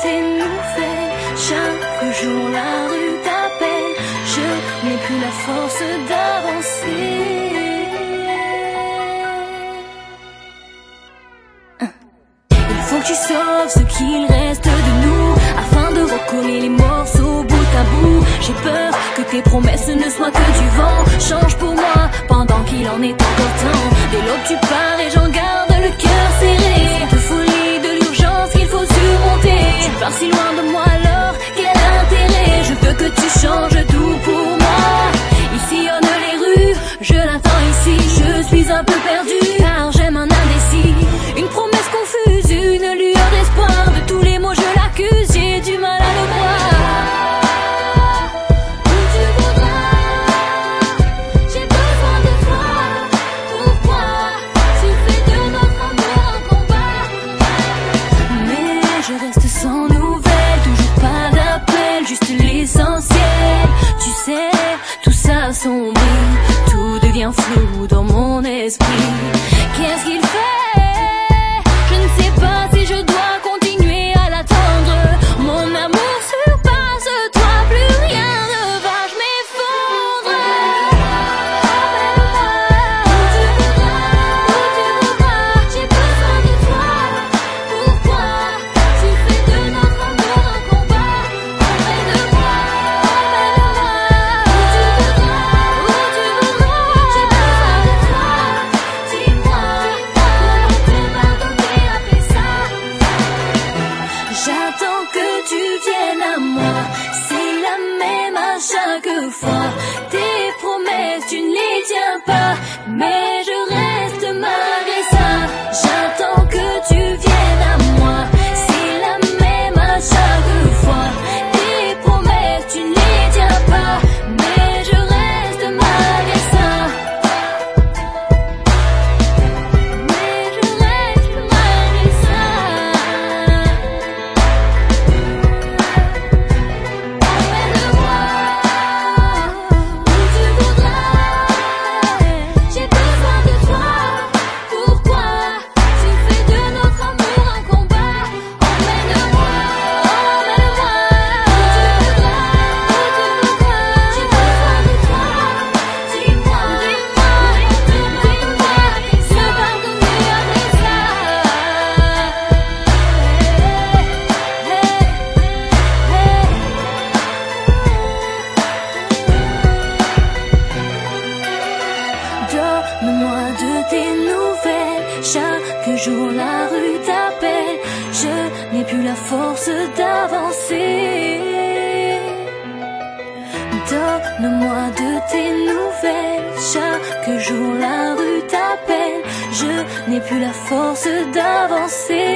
tes nouvelles. Chaque jour la rue t'appelle. Je n'ai plus la force d'avancer. Il faut que tu sauves ce qu'il reste de nous, afin de recoller les morceaux bout à bout. J'ai peur que tes promesses ne soient que du vent. Change pour moi pendant qu'il en est encore temps. Dès l'aube tu pars et j'en garde le cœur serré. De folie, de l'urgence qu'il faut surmonter. Tu pars si loin de moi alors quel intérêt? Je veux que tu changes tout pour moi. Il sillonne les rues, je l'attends ici. Je suis un peu perdue car j'aime un indécis. Une promesse confuse, une lueur d'espoir. De tous les mots je l'accuse, j'ai du mal à le voir. Où tu voudras, j'ai besoin de toi. Pourquoi tu fais de notre amour un combat? Mais je reste sans nouvelles, toujours pas d'appel, juste l'essentiel. Tu sais, tout ça assombrit, tout devient flou dans mon esprit. Qu'est-ce qu'il fait? Je ne sais pas si je dois continuer à l'attendre. Mon amour surpasse toi, plus rien ne va, je m'effondre. Où tu voudras, j'ai besoin de toi. Pourquoi tu fais de notre amour un combat? Emmène-moi, où tu voudras, j'ai besoin de toi. Dis-moi, comment te pardonner après ça? J'attends que tu viennes à moi, c'est la même à chaque fois. Tes promesses, tu ne les tiens pas, mais je reste malgré ça. J'attends que tu viennes à moi, c'est la même à chaque fois. Tes promesses, tu ne les tiens pas, mais je reste malgré ça. Mais je reste malgré ça. Emmène-moi, où tu voudras, j'ai besoin de toi. Pourquoi tu fais de notre amour un combat? Emmène-moi, où tu voudras, j'ai besoin de toi. Dis-moi, comment te pardonner après ça? Donne-moi de tes nouvelles. Chaque jour la rue t'appelle. Je n'ai plus la force d'avancer. Donne-moi de tes nouvelles. Chaque jour la rue t'appelle. Je n'ai plus la force d'avancer.